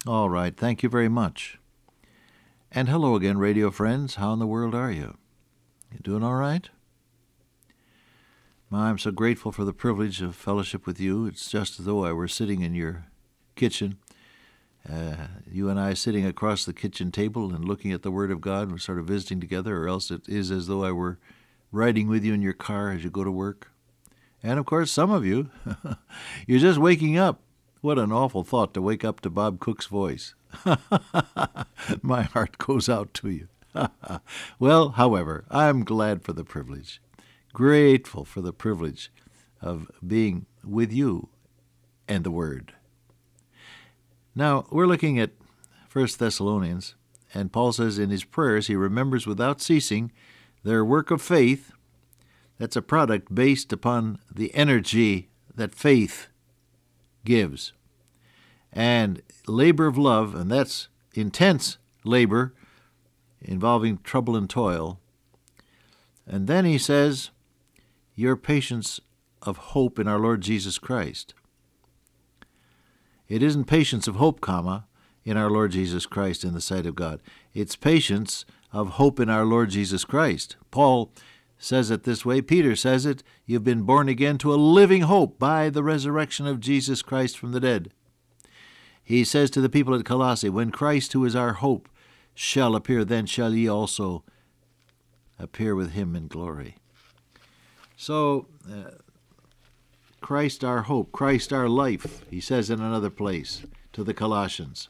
All right, thank you very much. And hello again, radio friends. How in the world are you? You doing all right? I'm so grateful for the privilege of fellowship with you. It's just as though I were sitting in your kitchen, you and I sitting across the kitchen table and looking at the Word of God. We're sort of visiting together, or else it is as though I were riding with you in your car as you go to work. And, of course, some of you, you're just waking up. What an awful thought to wake up to Bob Cook's voice. My heart goes out to you. Well, however, I'm glad for the privilege, grateful for the privilege of being with you and the Word. Now, we're looking at 1 Thessalonians, and Paul says in his prayers he remembers without ceasing their work of faith. That's a product based upon the energy that faith gives. And labor of love, and that's intense labor involving trouble and toil. And then he says, your patience of hope in our Lord Jesus Christ. It isn't patience of hope, in our Lord Jesus Christ in the sight of God. It's patience of hope in our Lord Jesus Christ. Paul says it this way. Peter says it, you've been born again to a living hope by the resurrection of Jesus Christ from the dead. He says to the people at Colossae, when Christ, who is our hope, shall appear, then shall ye also appear with him in glory. So, Christ our hope, Christ our life, he says in another place to the Colossians.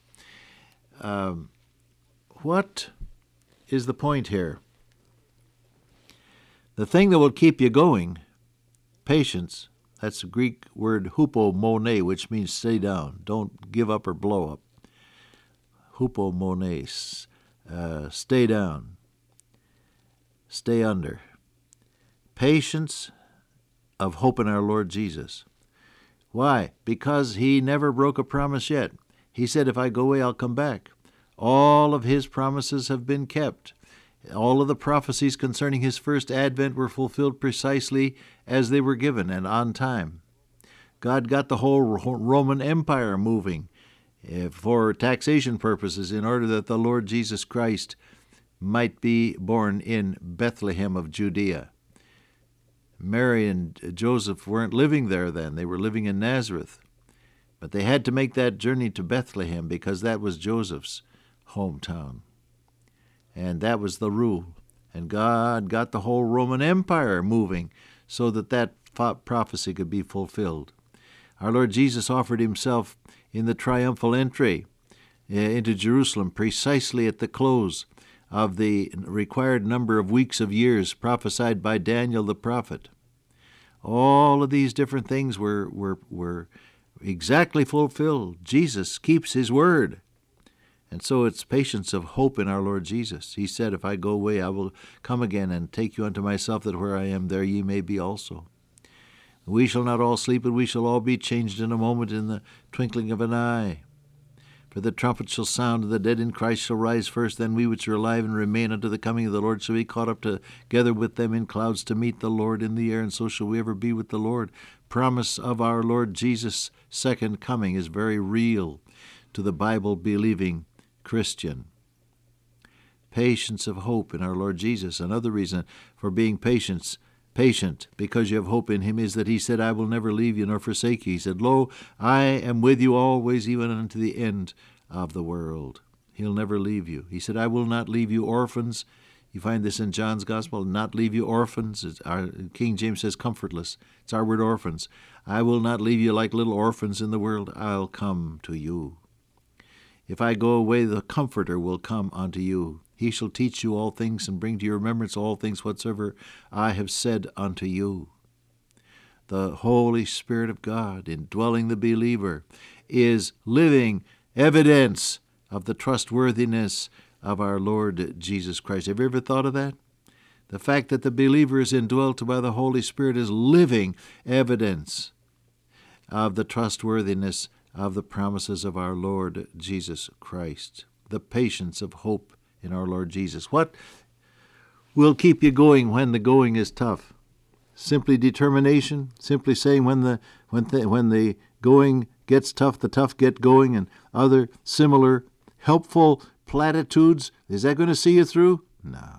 What is the point here? The thing that will keep you going, patience, that's the Greek word hupomone, which means stay down. Don't give up or blow up. Hupomone, stay down, stay under. Patience of hope in our Lord Jesus. Why? Because he never broke a promise yet. He said, if I go away, I'll come back. All of his promises have been kept. All of the prophecies concerning his first advent were fulfilled precisely as they were given and on time. God got the whole Roman Empire moving for taxation purposes in order that the Lord Jesus Christ might be born in Bethlehem of Judea. Mary and Joseph weren't living there then. They were living in Nazareth. But they had to make that journey to Bethlehem because that was Joseph's hometown. And that was the rule. And God got the whole Roman Empire moving so that that prophecy could be fulfilled. Our Lord Jesus offered himself in the triumphal entry into Jerusalem precisely at the close of the required number of weeks of years prophesied by Daniel the prophet. All of these different things were exactly fulfilled. Jesus keeps his word. And so it's patience of hope in our Lord Jesus. He said, if I go away, I will come again and take you unto myself, that where I am, there ye may be also. We shall not all sleep, but we shall all be changed in a moment, in the twinkling of an eye. For the trumpet shall sound, and the dead in Christ shall rise first. Then we which are alive and remain unto the coming of the Lord shall be caught up together with them in clouds to meet the Lord in the air, and so shall we ever be with the Lord. Promise of our Lord Jesus' second coming is very real to the Bible-believing Christian. Patience of hope in our Lord Jesus. Another reason for being patient because you have hope in him is that he said, I will never leave you nor forsake you. He said, lo, I am with you always, even unto the end of the world. He'll never leave you. He said, I will not leave you orphans. You find this in John's Gospel, not leave you orphans. King James says comfortless. It's our word orphans. I will not leave you like little orphans in the world. I'll come to you. If I go away, the Comforter will come unto you. He shall teach you all things and bring to your remembrance all things whatsoever I have said unto you. The Holy Spirit of God, indwelling the believer, is living evidence of the trustworthiness of our Lord Jesus Christ. Have you ever thought of that? The fact that the believer is indwelt by the Holy Spirit is living evidence of the trustworthiness of the promises of our Lord Jesus Christ. The patience of hope in our Lord Jesus. What will keep you going when the going is tough? Simply determination, simply saying when the going gets tough, the tough get going, and other similar helpful platitudes, is that going to see you through? No.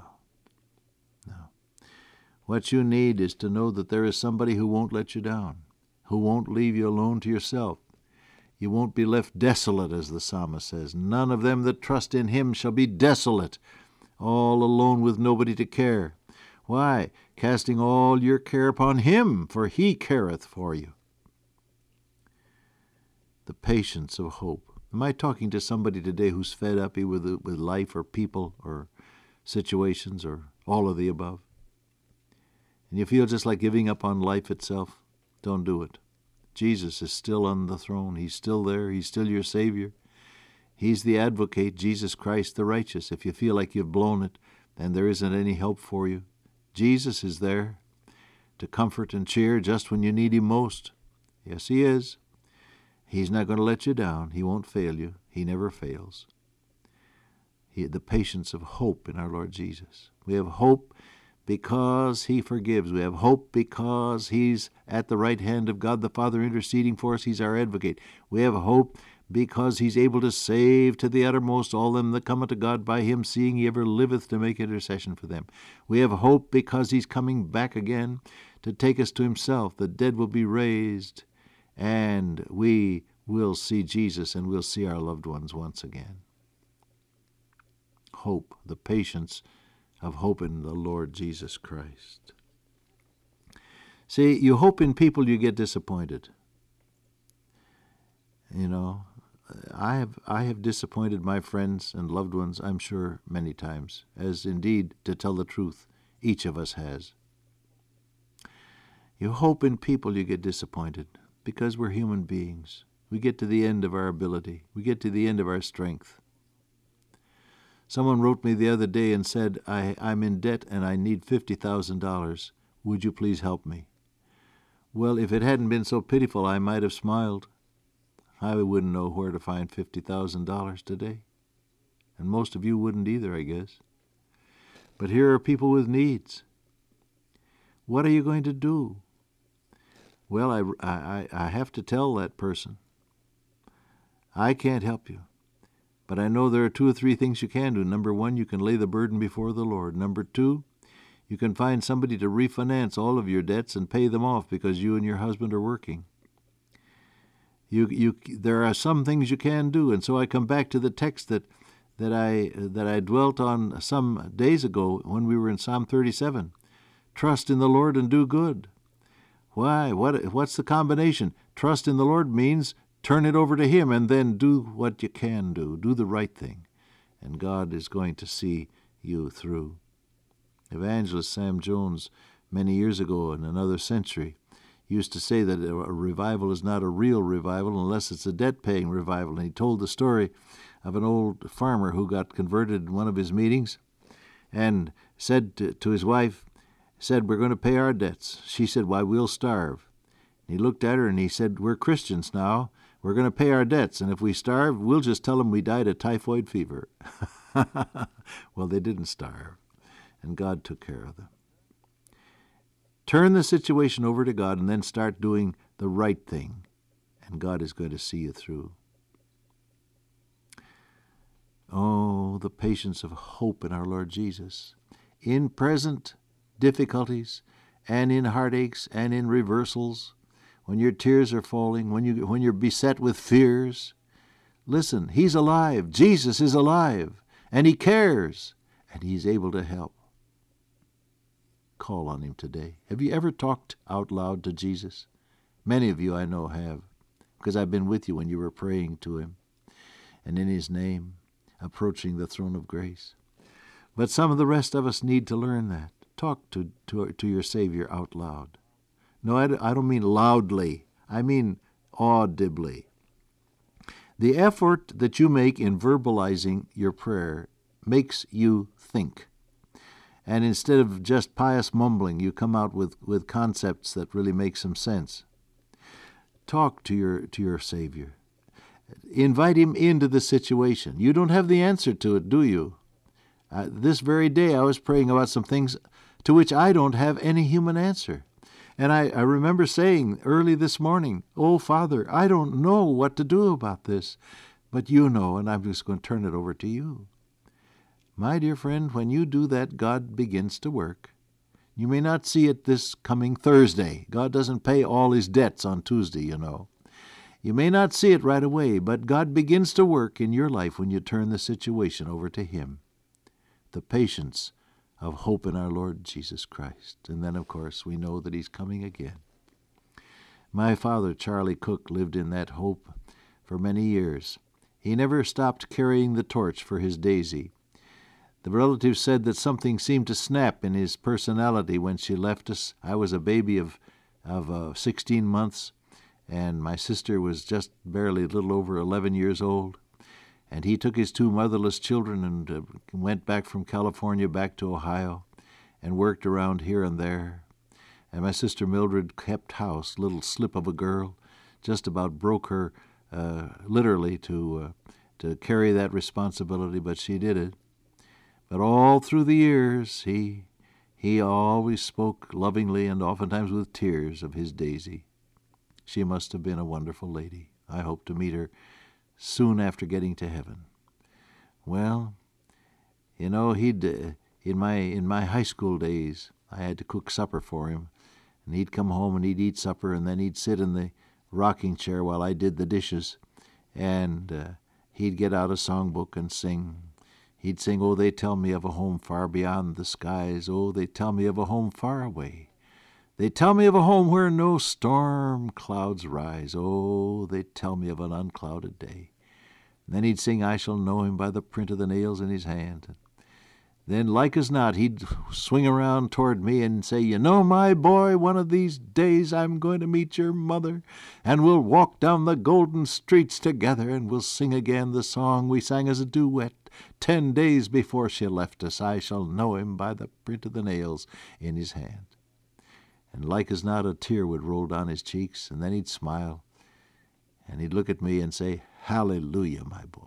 What you need is to know that there is somebody who won't let you down, who won't leave you alone to yourself. You won't be left desolate, as the psalmist says. None of them that trust in him shall be desolate, all alone with nobody to care. Why? Casting all your care upon him, for he careth for you. The patience of hope. Am I talking to somebody today who's fed up with life or people or situations or all of the above? And you feel just like giving up on life itself? Don't do it. Jesus is still on the throne. He's still there. He's still your Savior. He's the advocate, Jesus Christ the righteous. If you feel like you've blown it and there isn't any help for you, Jesus is there to comfort and cheer just when you need him most. Yes, he is. He's not going to let you down. He won't fail you. He never fails. The patience of hope in our Lord Jesus. We have hope because he forgives. We have hope because he's at the right hand of God the Father interceding for us. He's our advocate. We have hope because he's able to save to the uttermost all them that come unto God by him, seeing he ever liveth to make intercession for them. We have hope because he's coming back again to take us to himself. The dead will be raised, and we will see Jesus, and we'll see our loved ones once again. Hope, the patience of hope in the Lord Jesus Christ. See, you hope in people, you get disappointed. You know, I have disappointed my friends and loved ones, I'm sure, many times, as indeed, to tell the truth, each of us has. You hope in people, you get disappointed, because we're human beings. We get to the end of our ability. We get to the end of our strength. Someone wrote me the other day and said, I'm in debt and I need $50,000. Would you please help me? Well, if it hadn't been so pitiful, I might have smiled. I wouldn't know where to find $50,000 today. And most of you wouldn't either, I guess. But here are people with needs. What are you going to do? Well, I have to tell that person, I can't help you. But I know there are 2 or 3 things you can do. Number 1, you can lay the burden before the Lord. Number 2, you can find somebody to refinance all of your debts and pay them off because you and your husband are working. There are some things you can do, and so I come back to the text that I dwelt on some days ago when we were in Psalm 37. Trust in the Lord and do good. Why? What's the combination? Trust in the Lord means turn it over to him and then do what you can do. Do the right thing, and God is going to see you through. Evangelist Sam Jones, many years ago in another century, used to say that a revival is not a real revival unless it's a debt-paying revival. And he told the story of an old farmer who got converted in one of his meetings and said to his wife, we're going to pay our debts. She said, why, we'll starve. And he looked at her and he said, we're Christians now. We're going to pay our debts, and if we starve, we'll just tell them we died of typhoid fever. Well, they didn't starve, and God took care of them. Turn the situation over to God and then start doing the right thing, and God is going to see you through. Oh, the patience of hope in our Lord Jesus. In present difficulties and in heartaches and in reversals, when your tears are falling, when you're beset with fears, listen, he's alive. Jesus is alive, and he cares, and he's able to help. Call on him today. Have you ever talked out loud to Jesus? Many of you I know have, because I've been with you when you were praying to him, and in his name, approaching the throne of grace. But some of the rest of us need to learn that. Talk to your Savior out loud. No, I don't mean loudly. I mean audibly. The effort that you make in verbalizing your prayer makes you think. And instead of just pious mumbling, you come out with concepts that really make some sense. Talk to your Savior. Invite him into the situation. You don't have the answer to it, do you? This very day I was praying about some things to which I don't have any human answer. And I remember saying early this morning, oh, Father, I don't know what to do about this. But you know, and I'm just going to turn it over to you. My dear friend, when you do that, God begins to work. You may not see it this coming Thursday. God doesn't pay all his debts on Tuesday, you know. You may not see it right away, but God begins to work in your life when you turn the situation over to him. The patience of hope in our Lord Jesus Christ. And then, of course, we know that he's coming again. My father, Charlie Cook, lived in that hope for many years. He never stopped carrying the torch for his Daisy. The relatives said that something seemed to snap in his personality when she left us. I was a baby of 16 months, and my sister was just barely a little over 11 years old. And he took his two motherless children and went back from California back to Ohio and worked around here and there. And my sister Mildred kept house, little slip of a girl, just about broke her literally to carry that responsibility, but she did it. But all through the years, he always spoke lovingly and oftentimes with tears of his Daisy. She must have been a wonderful lady. I hope to meet her soon after getting to heaven. Well, you know, he'd in my high school days, I had to cook supper for him, and he'd come home and he'd eat supper, and then he'd sit in the rocking chair while I did the dishes, and he'd get out a songbook and sing. He'd sing, "Oh, they tell me of a home far beyond the skies. Oh, they tell me of a home far away. They tell me of a home where no storm clouds rise. Oh, they tell me of an unclouded day." And then he'd sing, "I shall know him by the print of the nails in his hand." Then, like as not, he'd swing around toward me and say, "You know, my boy, one of these days I'm going to meet your mother, and we'll walk down the golden streets together, and we'll sing again the song we sang as a duet 10 days before she left us. I shall know him by the print of the nails in his hand." And like as not, a tear would roll down his cheeks, and then he'd smile, and he'd look at me and say, "Hallelujah, my boy."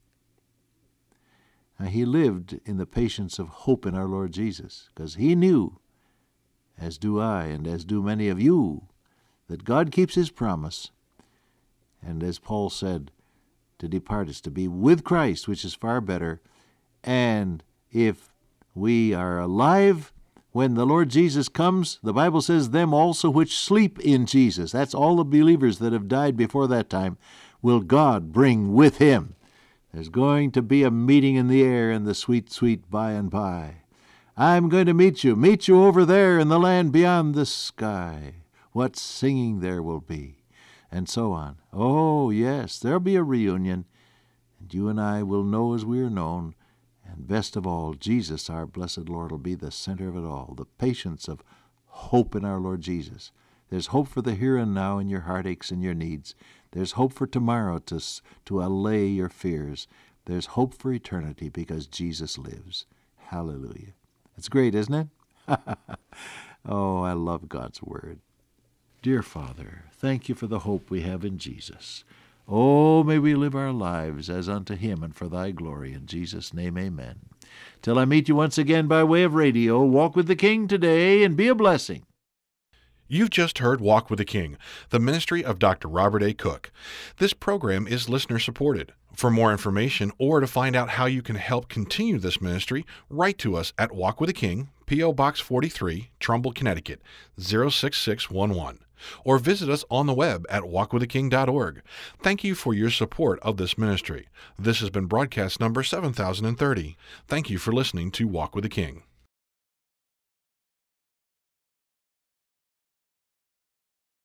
Now, he lived in the patience of hope in our Lord Jesus, because he knew, as do I and as do many of you, that God keeps his promise. And as Paul said, to depart is to be with Christ, which is far better. And if we are alive when the Lord Jesus comes, the Bible says, "Them also which sleep in Jesus," that's all the believers that have died before that time, will God bring with him. There's going to be a meeting in the air in the sweet, sweet by and by. I'm going to meet you over there in the land beyond the sky. What singing there will be, and so on. Oh, yes, there'll be a reunion, and you and I will know as we are known, and best of all, Jesus, our blessed Lord, will be the center of it all, the patience of hope in our Lord Jesus. There's hope for the here and now in your heartaches and your needs. There's hope for tomorrow to allay your fears. There's hope for eternity because Jesus lives. Hallelujah. It's great, isn't it? Oh, I love God's Word. Dear Father, thank you for the hope we have in Jesus. Oh, may we live our lives as unto him and for thy glory. In Jesus' name, amen. Till I meet you once again by way of radio, walk with the King today and be a blessing. You've just heard Walk with the King, the ministry of Dr. Robert A. Cook. This program is listener-supported. For more information or to find out how you can help continue this ministry, write to us at Walk with the King, P.O. Box 43, Trumbull, Connecticut, 06611. Or visit us on the web at walkwiththeking.org. Thank you for your support of this ministry. This has been broadcast number 7030. Thank you for listening to Walk with the King.